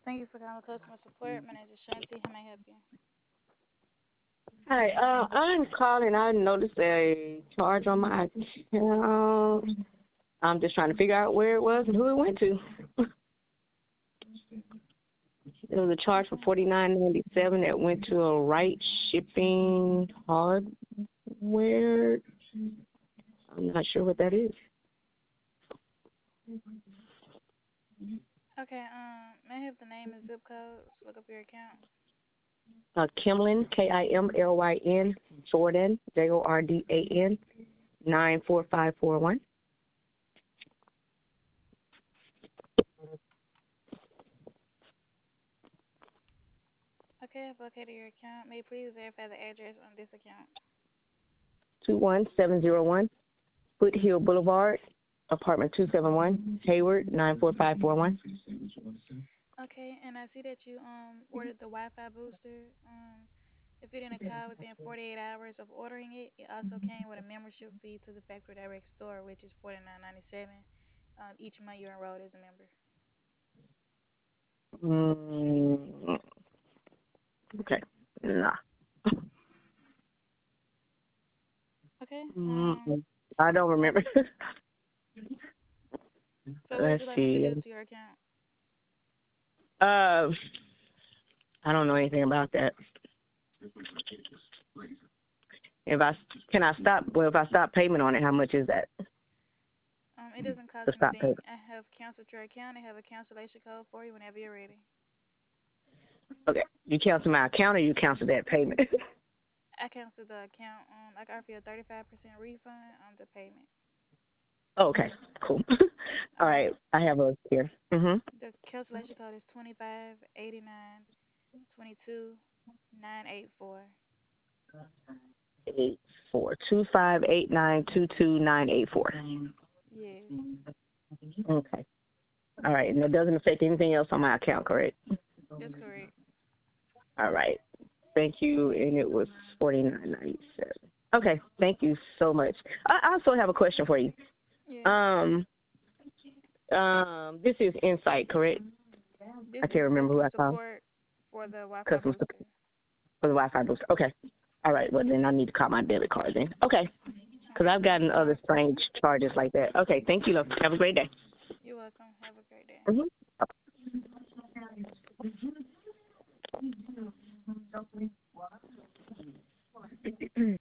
Thank you for calling customer support. My name is Shanti. How may I help you? Hi, I'm calling. I noticed a charge on my account. I'm just trying to figure out where it was and who it went to. There was a charge for Okay. $49.97 that went to a right shipping hardware. I'm not sure what that is. Okay. May I have the name and zip code? Look up your account. Kimlin, Kimlyn, Jordan, Jordan, 94541. Okay, I've located your account. May you please verify the address on this account? 21701 Foothill Boulevard, apartment 271, Hayward, 94541. Okay, and I see that you ordered the Wi-Fi booster. If you didn't call within 48 hours of ordering it, it also came with a membership fee to the Factory Direct store, which is $49.97. Each month you're enrolled as a member. Mm, okay. Nah. Okay. Mm, I don't remember. So what would Let's you like me to see. do to your account? Uh, I don't know anything about that. If I can I stop? Well, if I stop payment on it, how much is that It doesn't cost to stop anything. payment? I have canceled your account. I have a cancellation code for you whenever you're ready. Okay, you cancel my account or you cancel that payment? I canceled the account. I can offer you a 35% refund on the payment. Oh, okay, cool. All All right. right, I have a here. The cancellation code is 258922 984. 84258922 Yes, Okay. All right, and it doesn't affect anything else on my account, correct? that's correct. All right. Thank you, and it was $49.97. Okay, thank you so much. I also have a question for you. Yes, Um, this is Insight, correct? this I is can't remember who customer I called. support for the Wi-Fi Customer booster. support for the Wi-Fi booster. Okay. All right. Well, then I need to call my debit card then. Okay. All Because right, I've thank you gotten for calling. other strange charges like that. Okay. Thank you, love. Have a great day. You're welcome. Have a great day. Mhm.